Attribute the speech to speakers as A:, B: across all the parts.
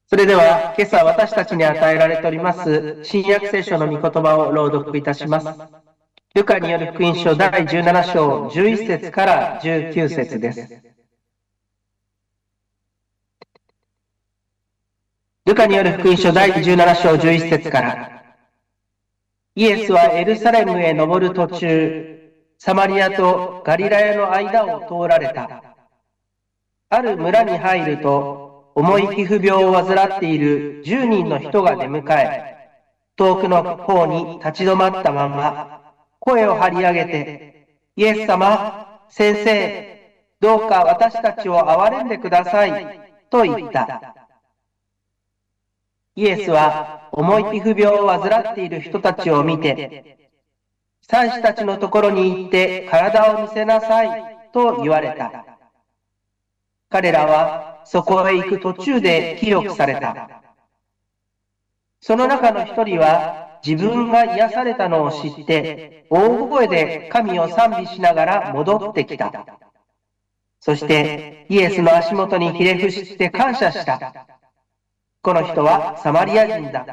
A: それでは、今朝私たちに与えられております、新約聖書の御言葉を朗読いたします。ルカによる福音書第17章11節から19節です。ルカによる福音書第17章11節から、イエスはエルサレムへ登る途中、サマリアとガリラヤの間を通られた。ある村に入ると、重い皮膚病を患っている10人の人が出迎え、遠くの方に立ち止まったまま、声を張り上げて、イエス様、先生、どうか私たちを憐れんでください、と言った。イエスは重い皮膚病を患っている人たちを見て、祭司たちのところに行って体を見せなさい、と言われた。彼らはそこへ行く途中で清くされた。その中の一人は自分が癒されたのを知って、大声で神を賛美しながら戻ってきた。そしてイエスの足元にひれ伏して感謝した。この人はサマリア人だった。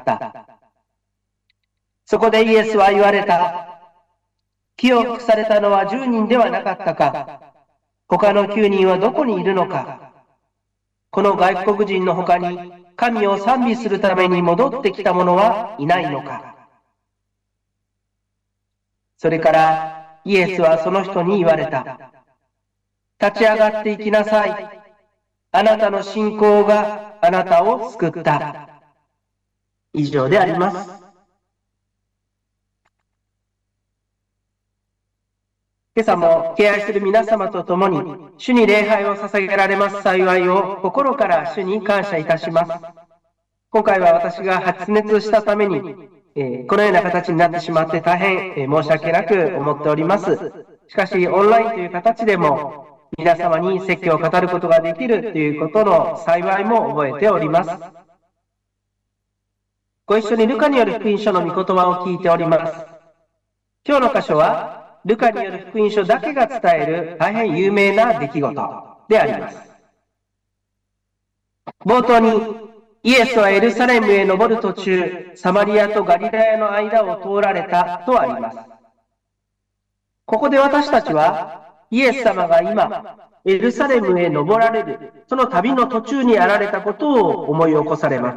A: そこでイエスは言われた。清くされたのは10人ではなかったか。他の9人はどこにいるのか。この外国人の他に神を賛美するために戻ってきた者はいないのか。それからイエスはその人に言われた。立ち上がっていきなさい。あなたの信仰があなたを救った。以上であります。今朝も敬愛する皆様と共に主に礼拝を捧げられます幸いを心から主に感謝いたします。今回は私が発熱したために、このような形になってしまって大変、申し訳なく思っております。しかしオンラインという形でも皆様に説教を語ることができるということの幸いも覚えております。ご一緒にルカによる福音書の御言葉を聞いております。今日の箇所はルカによる福音書だけが伝える大変有名な出来事であります。冒頭にイエスはエルサレムへ登る途中、サマリアとガリラヤの間を通られたとあります。ここで私たちはイエス様が今エルサレムへ登られるその旅の途中にあられたことを思い起こされます。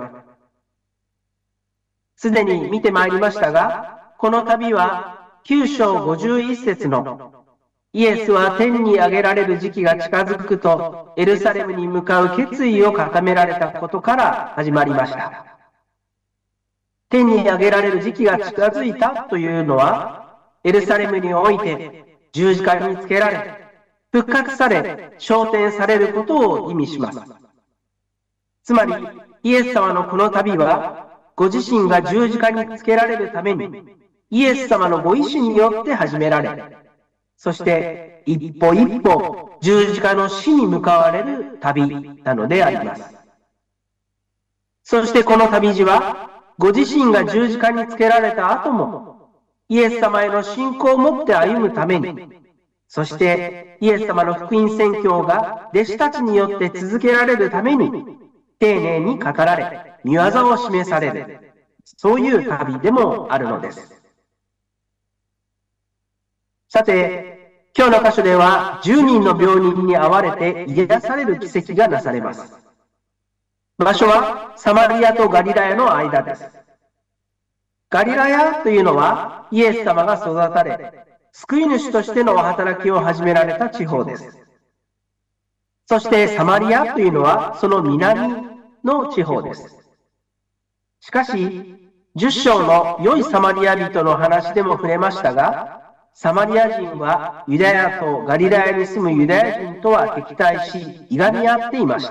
A: すでに見てまいりましたが、この旅は9章51節のイエスは天に上げられる時期が近づくとエルサレムに向かう決意を固められたことから始まりました。天に上げられる時期が近づいたというのはエルサレムにおいて十字架につけられ復活され昇天されることを意味します。つまりイエス様のこの旅はご自身が十字架につけられるためにイエス様のご意志によって始められ、そして一歩一歩十字架の死に向かわれる旅なのであります。そしてこの旅路は、ご自身が十字架につけられた後も、イエス様への信仰を持って歩むために、そしてイエス様の福音宣教が弟子たちによって続けられるために、丁寧に語られ、御業を示される、そういう旅でもあるのです。さて、今日の箇所では10人の病人に会われて癒される奇跡がなされます。場所はサマリアとガリラヤの間です。ガリラヤというのはイエス様が育たれ、救い主としてのお働きを始められた地方です。そしてサマリアというのはその南の地方です。しかし、10章の良いサマリア人の話でも触れましたが、サマリア人はユダヤとガリラヤに住むユダヤ人とは敵対し、いがみ合っていました。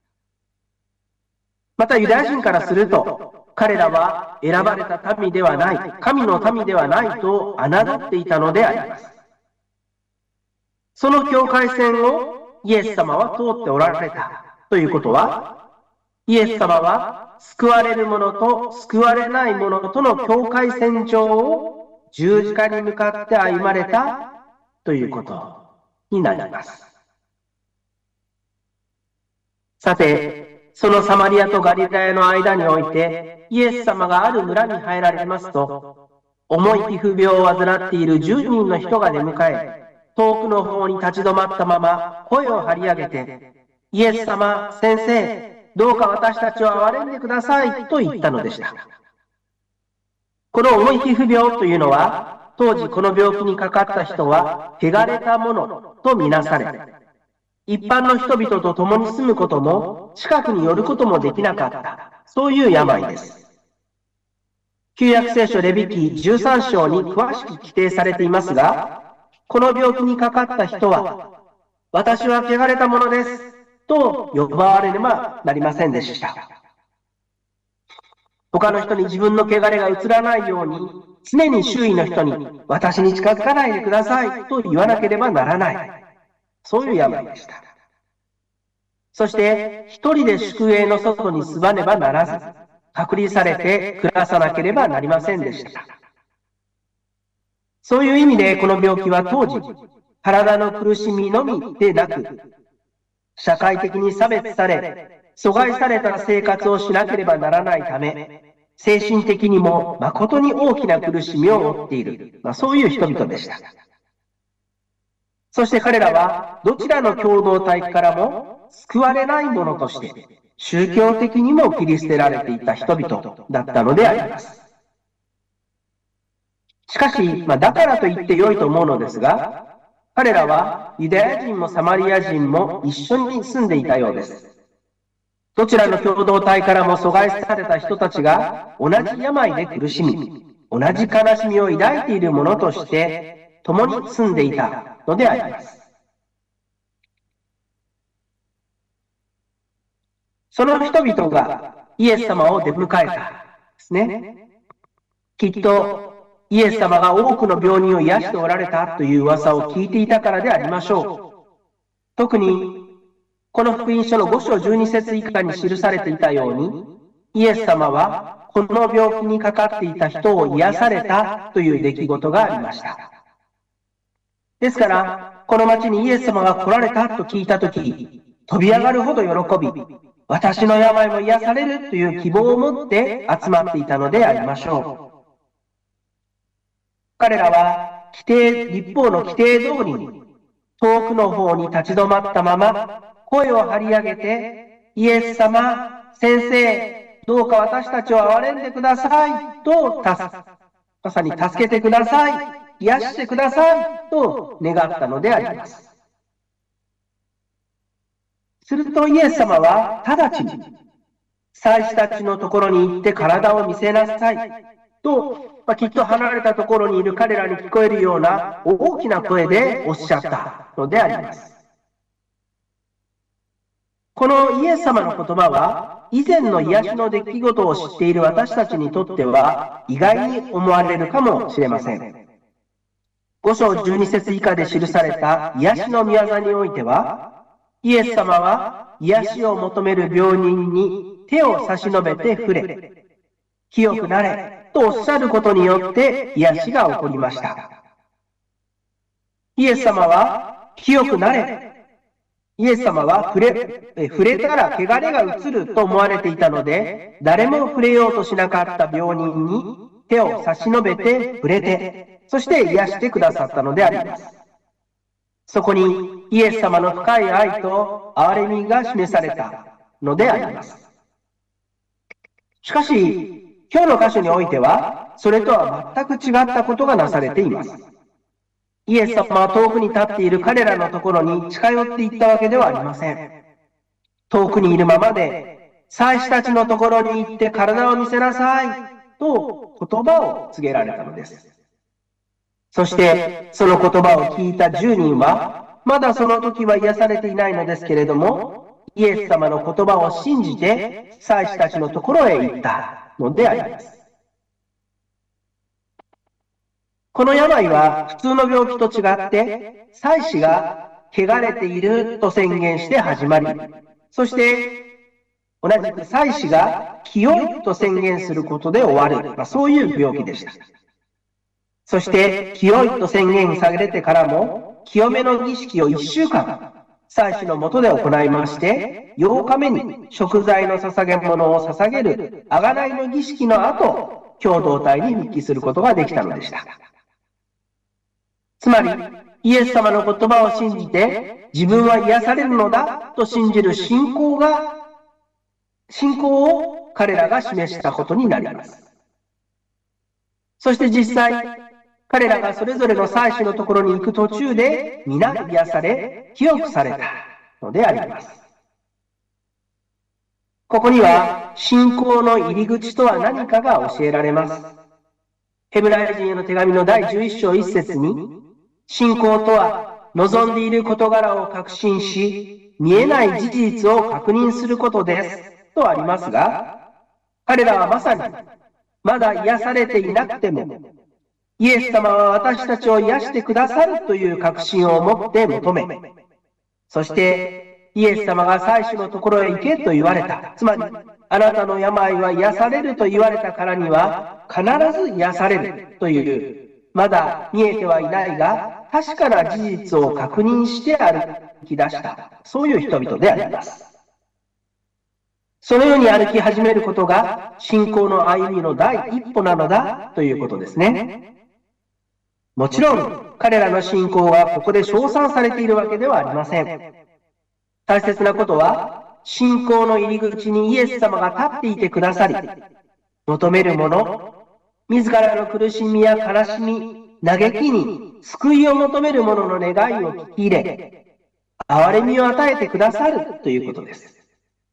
A: またユダヤ人からすると、彼らは選ばれた民ではない、神の民ではないと侮っていたのであります。その境界線をイエス様は通っておられたということは、イエス様は救われる者と救われない者との境界線上を十字架に向かって歩まれたということになります。さて、 そのサマリアとガリラヤの間において、イエス様がある村に入られますと、重い皮膚病を患っている10人の人が出迎え、遠くの方に立ち止まったまま声を張り上げて、イエス様、先生、どうか私たちを憐れんでくださいと言ったのでした。この重い皮膚病というのは、当時この病気にかかった人は、汚れたものとみなされ、一般の人々と共に住むことも、近くに寄ることもできなかった、そういう病です。旧約聖書レビ記13章に詳しく規定されていますが、この病気にかかった人は、私は汚れたものです、と呼ばわれねばなりませんでした。他の人に自分の汚れが移らないように、常に周囲の人に、私に近づかないでくださいと言わなければならない。そういう病でした。そして、一人で宿営の外に住まねばならず、隔離されて暮らさなければなりませんでした。そういう意味で、この病気は当時、体の苦しみのみでなく、社会的に差別され、阻害された生活をしなければならないため、精神的にも誠に大きな苦しみを負っている、そういう人々でした。そして彼らはどちらの共同体からも救われないものとして、宗教的にも切り捨てられていた人々だったのであります。しかし、だからと言って良いと思うのですが、彼らはユダヤ人もサマリア人も一緒に住んでいたようです。どちらの共同体からも阻害された人たちが同じ病で苦しみ、同じ悲しみを抱いているものとして共に住んでいたのであります。その人々がイエス様を出迎えたですね。きっとイエス様が多くの病人を癒しておられたという噂を聞いていたからでありましょう。特にこの福音書の5章12節以下に記されていたように、イエス様はこの病気にかかっていた人を癒されたという出来事がありました。ですから、この町にイエス様が来られたと聞いたとき、飛び上がるほど喜び、私の病も癒されるという希望を持って集まっていたのでありましょう。彼らは律法の規定通りに、遠くの方に立ち止まったまま、声を張り上げて、イエス様、先生、どうか私たちを憐れんでくださいと、まさに助けてください、癒してくださいと願ったのであります。するとイエス様は直ちに、祭司たちのところに行って体を見せなさいと、きっと離れたところにいる彼らに聞こえるような大きな声でおっしゃったのであります。このイエス様の言葉は、以前の癒しの出来事を知っている私たちにとっては意外に思われるかもしれません。5章12節以下で記された癒しの御業においては、イエス様は癒しを求める病人に手を差し伸べて触れ、清くなれとおっしゃることによって癒しが起こりました。イエス様は清くなれ、イエス様は触れたら汚れが移ると思われていたので、誰も触れようとしなかった病人に手を差し伸べて触れて、そして癒してくださったのであります。そこにイエス様の深い愛と憐れみが示されたのであります。しかし、今日の箇所においては、それとは全く違ったことがなされています。イエス様は遠くに立っている彼らのところに近寄っていったわけではありません。遠くにいるままで、祭司たちのところに行って体を見せなさいと言葉を告げられたのです。そしてその言葉を聞いた10人は、まだその時は癒されていないのですけれども、イエス様の言葉を信じて祭司たちのところへ行ったのであります。この病は普通の病気と違って、祭司が汚れていると宣言して始まり、そして同じく祭司が清いと宣言することで終わる、そういう病気でした。そして清いと宣言されてからも、清めの儀式を1週間祭司のもとで行いまして、8日目に食材の捧げ物を捧げる贖いの儀式の後、共同体に復帰することができたのでした。つまり、イエス様の言葉を信じて、自分は癒されるのだと信じる信仰を彼らが示したことになります。そして実際、彼らがそれぞれの祭司のところに行く途中で、皆癒され、清くされたのであります。ここには、信仰の入り口とは何かが教えられます。ヘブライ人への手紙の第11章1節に、信仰とは、望んでいる事柄を確信し、見えない事実を確認することです、とありますが、彼らはまさに、まだ癒されていなくても、イエス様は私たちを癒してくださるという確信を持って求め、そしてイエス様が祭司のところへ行けと言われた。つまり、あなたの病は癒されると言われたからには、必ず癒されるという、まだ見えてはいないが、確かな事実を確認して歩き出した、そういう人々であります。そのように歩き始めることが、信仰の歩みの第一歩なのだということですね。もちろん、彼らの信仰はここで称賛されているわけではありません。大切なことは、信仰の入り口にイエス様が立っていてくださり、求めるもの、自らの苦しみや悲しみ、嘆きに救いを求める者の願いを聞き入れ、憐れみを与えてくださるということです。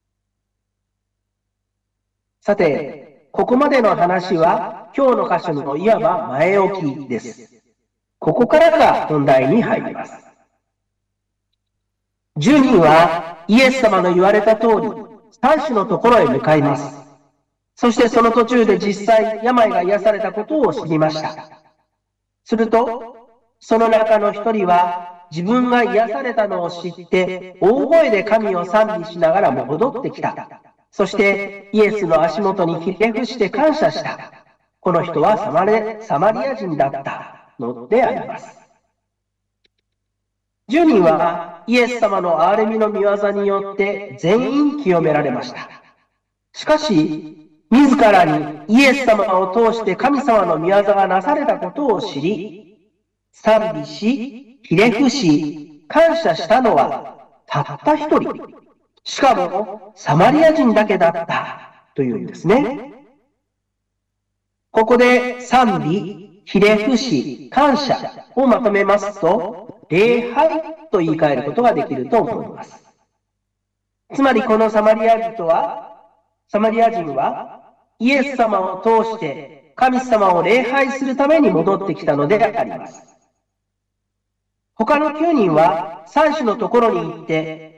A: さて、ここまでの話は今日の箇所のいわば前置きです。ここからが本題に入ります。10人はイエス様の言われた通り、祭司のところへ向かいます。そしてその途中で実際病が癒されたことを知りました。すると、その中の一人は自分が癒されたのを知って大声で神を賛美しながら戻ってきた。そしてイエスの足元にひれ伏して感謝した。この人はサマリア人だったのであります。10人はイエス様の憐れみの御業によって全員清められました。しかし、自らにイエス様を通して神様の御業がなされたことを知り、賛美し、ひれ伏し、感謝したのはたった一人。しかもサマリア人だけだったというんですね。ここで賛美、ひれ伏し、感謝をまとめますと、礼拝と言い換えることができると思います。つまりこのサマリア人は、イエス様を通して神様を礼拝するために戻ってきたのであります。他の9人は祭司のところに行って、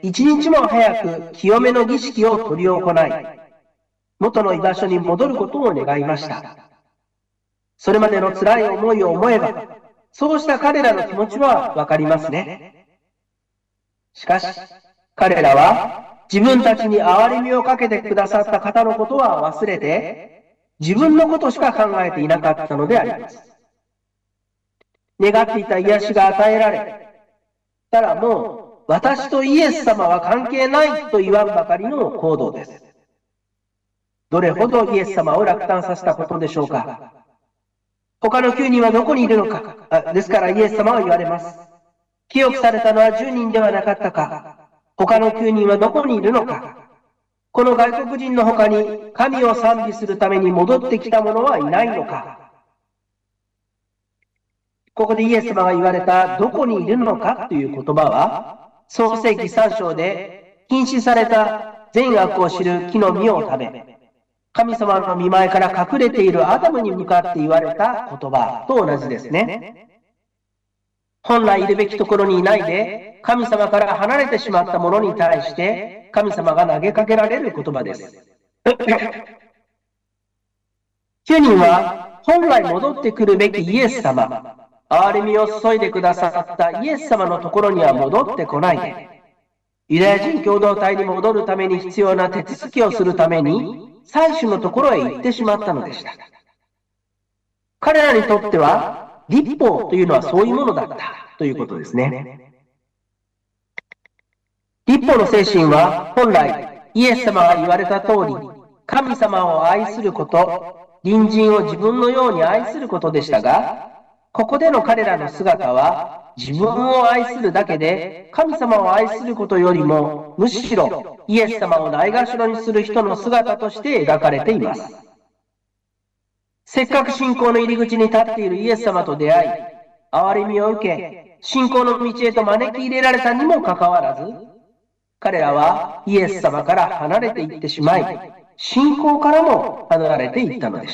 A: 一日も早く清めの儀式を執り行い、元の居場所に戻ることを願いました。それまでの辛い思いを思えば、そうした彼らの気持ちはわかりますね。しかし、彼らは自分たちに憐れみをかけてくださった方のことは忘れて、自分のことしか考えていなかったのであります。願っていた癒しが与えられたらもう、私とイエス様は関係ないと言わんばかりの行動です。どれほどイエス様を落胆させたことでしょうか。他の9人はどこにいるのか。ですからイエス様は言われます。清くされたのは10人ではなかったか。他の9人はどこにいるのか。この外国人の他に神を賛美するために戻ってきた者はいないのか。ここでイエス様が言われたどこにいるのかという言葉は、創世記3章で禁止された善悪を知る木の実を食べ、神様の御前から隠れているアダムに向かって言われた言葉と同じですね。本来いるべきところにいないで、神様から離れてしまった者に対して、神様が投げかけられる言葉です。9人は、本来戻ってくるべきイエス様、憐れみを注いでくださったイエス様のところには戻ってこないで、ユダヤ人共同体に戻るために必要な手続きをするために、祭司のところへ行ってしまったのでした。彼らにとっては、律法というのはそういうものだったということですね。 一方の精神は本来イエス様が言われた通り、神様を愛すること、隣人を自分のように愛することでしたが、ここでの彼らの姿は自分を愛するだけで、神様を愛することよりも、むしろイエス様をないがしろにする人の姿として描かれています。せっかく信仰の入り口に立っているイエス様と出会い、憐れみを受け、信仰の道へと招き入れられたにもかかわらず、彼らはイエス様から離れていってしまい、信仰からも離れていったのでした。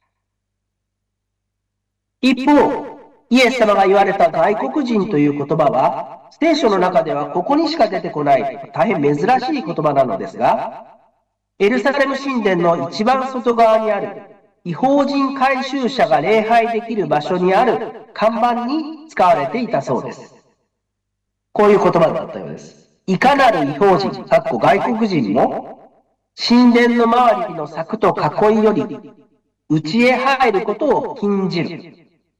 A: 一方、イエス様が言われた外国人という言葉は、聖書の中ではここにしか出てこない大変珍しい言葉なのですが、エルサレム神殿の一番外側にある異邦人改宗者が礼拝できる場所にある看板に使われていたそうです。こういう言葉だったようです。いかなる異邦人、外国人も、神殿の周りの柵と囲いより、内へ入ることを禁じる。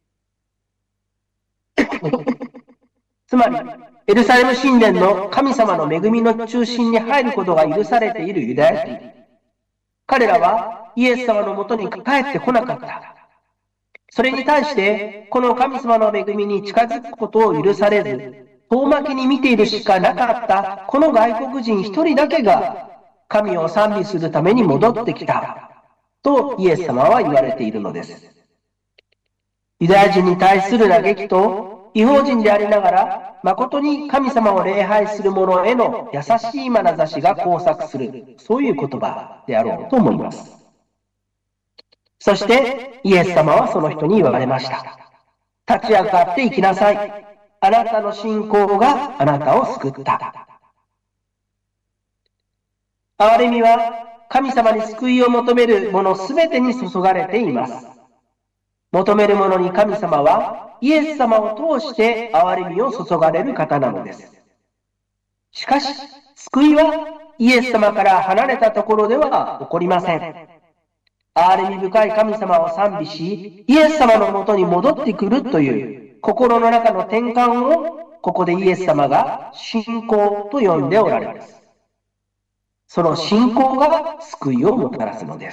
A: つまり、エルサレム神殿の神様の恵みの中心に入ることが許されているユダヤ人。彼らはイエス様のもとに帰ってこなかった。それに対して、この神様の恵みに近づくことを許されず、遠巻きに見ているしかなかったこの外国人一人だけが神を賛美するために戻ってきたとイエス様は言われているのです。ユダヤ人に対する嘆きと異邦人でありながら誠に神様を礼拝する者への優しい眼差しが交錯する、そういう言葉であろうと思います。そしてイエス様はその人に言われました。立ち上がって行きなさい。あなたの信仰があなたを救った。憐れみは神様に救いを求める者すべてに注がれています。求める者に神様はイエス様を通して憐れみを注がれる方なのです。しかし、救いはイエス様から離れたところでは起こりません。憐れみ深い神様を賛美し、イエス様のもとに戻ってくるという心の中の転換を、ここでイエス様が信仰と呼んでおられます。その信仰が救いをもたらすのです。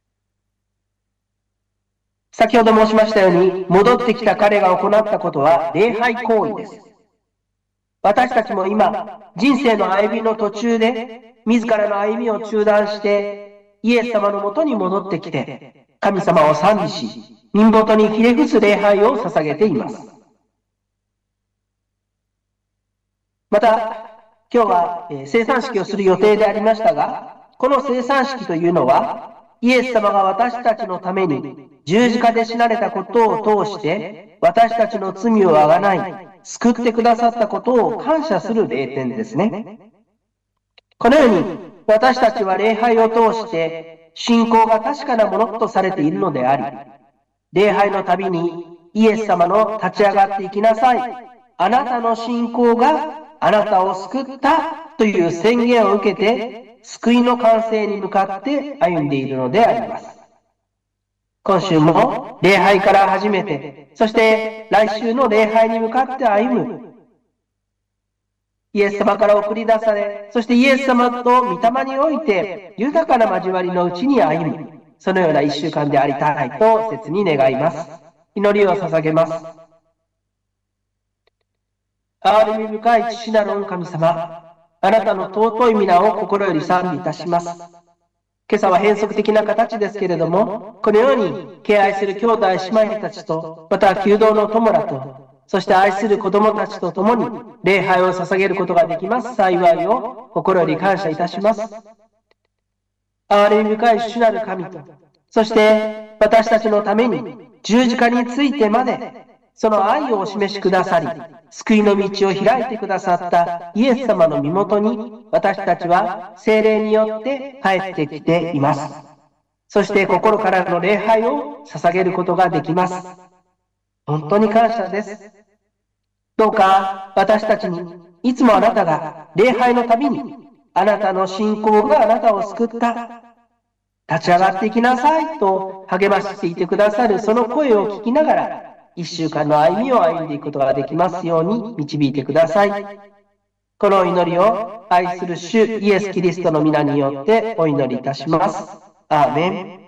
A: 先ほど申しましたように、戻ってきた彼が行ったことは礼拝行為です。私たちも今、人生の歩みの途中で、自らの歩みを中断して、イエス様のもとに戻ってきて、神様を賛美し、身元にひれ伏す礼拝を捧げています。また、今日は聖餐式をする予定でありましたが、この聖餐式というのは、イエス様が私たちのために十字架で死なれたことを通して、私たちの罪をあがない、救ってくださったことを感謝する礼典ですね。このように、私たちは礼拝を通して、信仰が確かなものとされているのであり、礼拝のたびにイエス様の立ち上がっていきなさい。あなたの信仰があなたを救ったという宣言を受けて、救いの完成に向かって歩んでいるのであります。今週も礼拝から始めて、そして来週の礼拝に向かって歩む。イエス様から送り出され、そしてイエス様と御霊において豊かな交わりのうちに歩む。そのような一週間でありたいと切に願います。祈りを捧げます。憐れみ深い父なる御神様、あなたの尊い皆を心より賛美いたします。今朝は変則的な形ですけれども、このように敬愛する兄弟姉妹たちと、また弓道の友らと、そして愛する子供たちと共に礼拝を捧げることができます幸いを心より感謝いたします。憐れみ深い主なる神と、そして私たちのために十字架についてまでその愛をお示しくださり、救いの道を開いてくださったイエス様の身元に私たちは聖霊によって帰ってきています。そして心からの礼拝を捧げることができます。本当に感謝です。どうか私たちにいつもあなたが礼拝のたびにあなたの信仰があなたを救った、立ち上がっていきなさいと励ましていてくださるその声を聞きながら一週間の歩みを歩んでいくことができますように導いてください。 この祈りを愛する主イエス・キリストの皆によってお祈りいたします。アーメン。